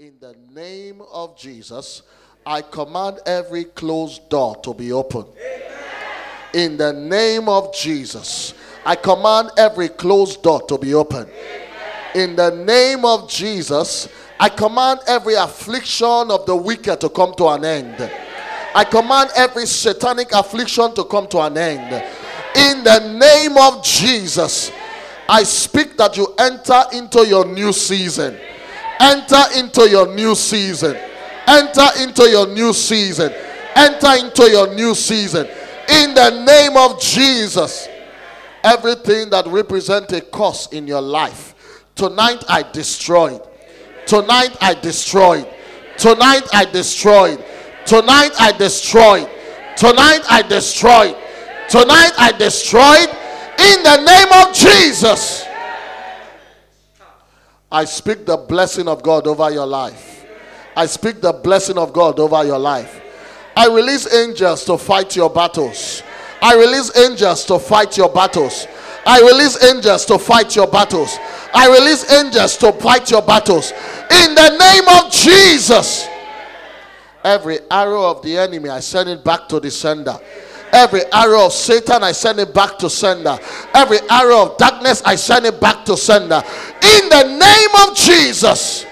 In the name of Jesus, I command every closed door to be opened. In the name of Jesus, I command every closed door to be opened. In the name of Jesus, I command every affliction of the wicked to come to an end. I command every satanic affliction to come to an end. In the name of Jesus, I speak that you enter into your new season. Enter into your new season. Enter into your new season. Enter into your new season. In the name of Jesus, everything that represents a curse in your life, tonight I destroy it. Tonight I destroy it. Tonight I destroy it. Tonight I destroy it. Tonight I destroy it. Tonight I destroy it. In the name of Jesus, I speak the blessing of God over your life. I speak the blessing of God over your life. I release angels to fight your battles. I release angels to fight your battles. I release angels to fight your battles. I release angels to fight your battles. In the name of Jesus, every arrow of the enemy, I send it back to the sender. Every arrow of Satan, I send it back to sender. Every arrow of darkness, I send it back to sender. In the name of Jesus,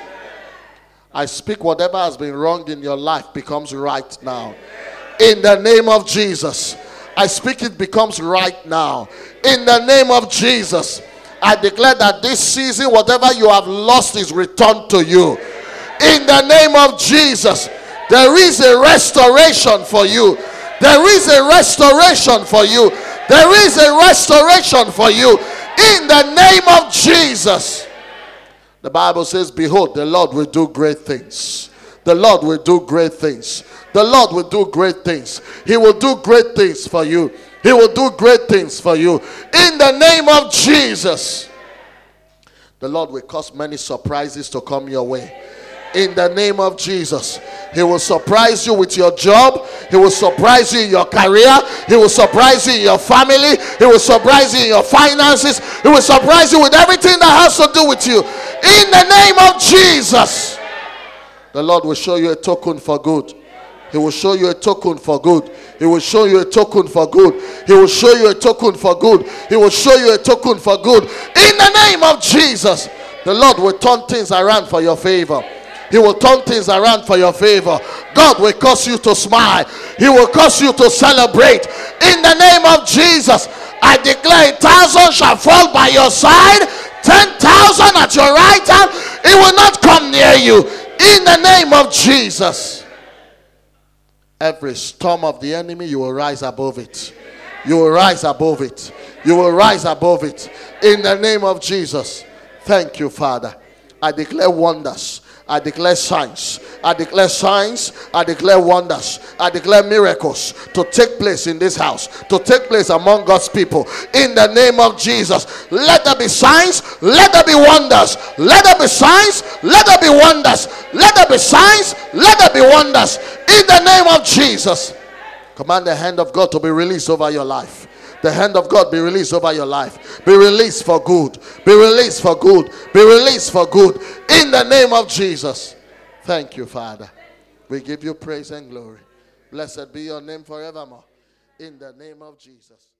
I speak whatever has been wronged in your life becomes right now. In the name of Jesus, I speak it becomes right now. In the name of Jesus, I declare that this season, whatever you have lost is returned to you. In the name of Jesus, there is a restoration for you. There is a restoration for you. There is a restoration for you. In the name of Jesus. The Bible says, behold, the Lord will do great things. The Lord will do great things. The Lord will do great things. He will do great things for you. He will do great things for you. In the name of Jesus. The Lord will cause many surprises to come your way. In the name of Jesus. He will surprise you with your job. He will surprise you in your career. He will surprise you in your family. He will surprise you in your finances. He will surprise you with everything that has to do with you. In the name of Jesus. The Lord will show you a token for good. He will show you a token for good. He will show you a token for good. He will show you a token for good. He will show you a token for good. In the name of Jesus. The Lord will turn things around for your favor. He will turn things around for your favor. God will cause you to smile. He will cause you to celebrate. In the name of Jesus, I declare 1,000 shall fall by your side, 10,000 at your right hand. It will not come near you. In the name of Jesus. Every storm of the enemy, you will rise above it. You will rise above it. You will rise above it. In the name of Jesus. Thank you, Father. I declare wonders. I declare signs. I declare signs. I declare wonders. I declare miracles to take place in this house, to take place among God's people. In the name of Jesus, let there be signs. Let there be wonders. Let there be signs. Let there be wonders. Let there be signs. Let there be wonders. In the name of Jesus, command the hand of God to be released over your life. The hand of God be released over your life. Be released for good. Be released for good. Be released for good. In the name of Jesus. Thank you, Father. We give you praise and glory. Blessed be your name forevermore. In the name of Jesus.